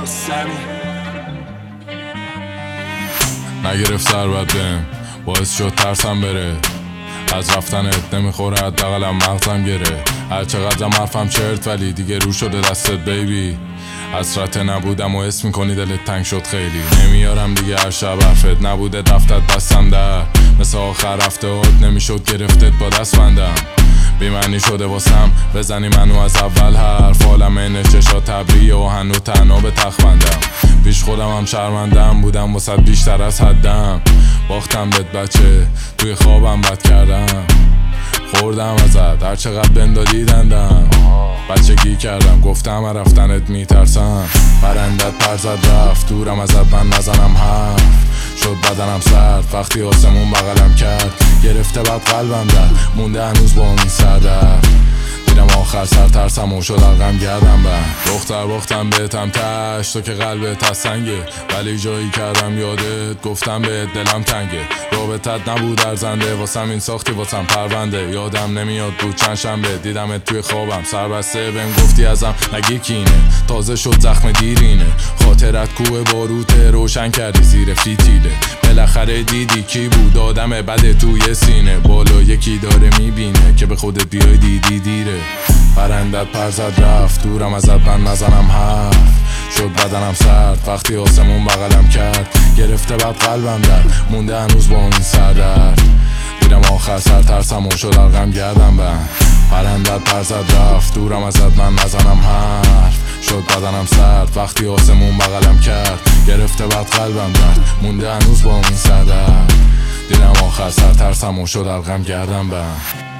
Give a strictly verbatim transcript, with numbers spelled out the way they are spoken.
نگرفت سر بد بهم، باعث شد ترسم بره. از رفتنت نمیخوره حداقلم مغزم گره. هر چقدرم حرفم چرت ولی دیگه رو شده دستت بیبی. حسرت نبودم و حس میکنی دلت تنگ شد خیلی. نمیارم دیگه هر شب حرفت نبوده دفتت دستم در مثل آخر رفتهات نمیشد گرفتت با دست بندم. بیمعنی شده واسم بزنی منو از اول حرف. عالمه نششا تبریه و هنو تنها به تخت بندم. پیش خودم هم شرمندم بودم واسه بیشتر از حدم. باختم بهت بچه توی خوابم بد کردم. خوردم ازت هر چقدر بندادی دندم. بچگی کردم گفتم رفتنت میترسم. پرندت پر زد رفت دورم ازت من نزنم حرف. شد بدنم سرد وقتی آسمون بغلم کرد. گرفته بعد قلبم در مونده هنوز با امید سر در. دیدم آخر سر ترسم و شد غم گردم بر. دختر باختم بهتم تش تو که قلبت از سنگه. ولی جایی کردم یادت گفتم بهت دلم تنگه. رابطت نبود ارزنده واسم این ساختی واسم پرونده. یادم نمیاد بود چند شنبه دیدمت توی خوابم سر بسته بهم گفتی ازم نگی کینه. تازه شد زخم دیرینه خاطرت کوه باروته روشن کردی زیر فیتیله. بالاخره دیدی کی بود آدم بده توی سینه. بالا یکی داره میبینه که به خودت بیای دیدی دیره. پرندت پر زد رفت دورم ازت من نزنم حرف. شد بدنم سرد وقتی آسمون بغلم کرد. گرفته بعد قلبم در مونده هنوز با اون سر در. دیدم آخر سر ترسم و شد غم گردم بند. پرندت پر زد رفت دورم ازت من نزنم حرف. شد بدنم سرد وقتی آسمون بغلم کرد. گرفته بعد قلبم در مونده هنوز با اون سر در. دیدم آخر سر ترسم و شد غم گردم بند.